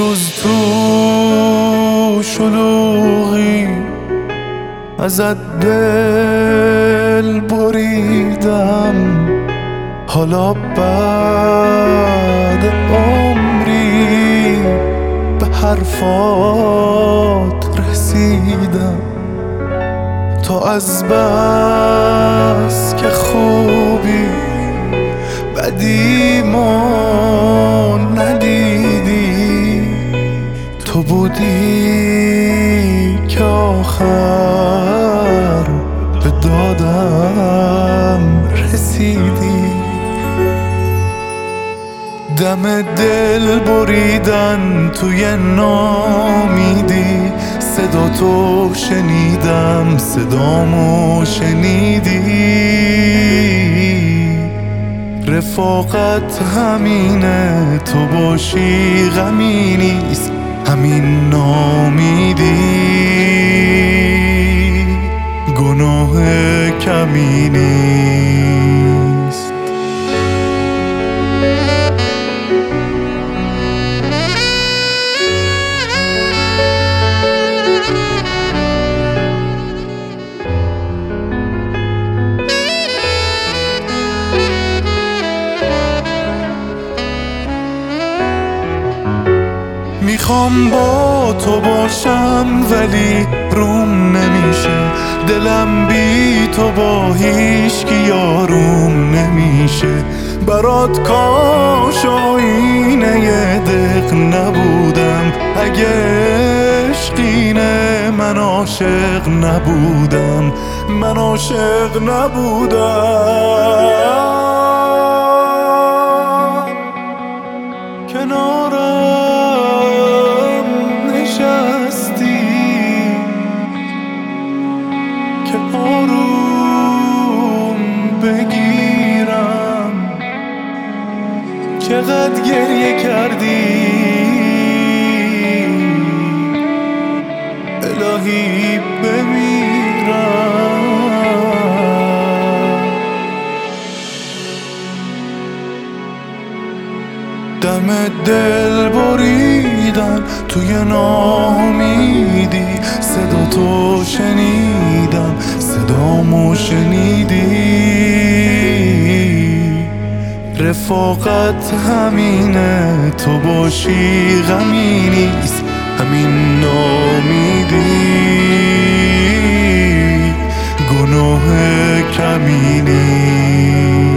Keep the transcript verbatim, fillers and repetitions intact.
روز تو شلوغی ازت دل بریدم، حالا بعد عمری به حرفات رسیدم. تو از بس که خوبی بدیمو ندیدی، تو بودی که آخر به دادم رسیدی. دم دل بریدن توی نامیدی، صدا تو شنیدم صدامو شنیدی. رفاقت همینه، تو باشی غمی نیست، همین نامیدی گناه کمی نیست. میخوام با تو باشم ولی روم نمیشه، دلم بی تو با هیچکی یاروم نمیشه. برات کاش آینه دق نبودم، اگه عشقینه من عاشق نبودم، من عاشق نبودم. کنارم نشستی که آروم بگیرم، چقدر گریه کردی الهی بمیرم. دم دل بریدن توی نامیدی، صدا تو شنیدم صدامو شنیدی. رفاقت همینه، تو باشی غمی نیست، همین نامیدی گناه کمی نیست.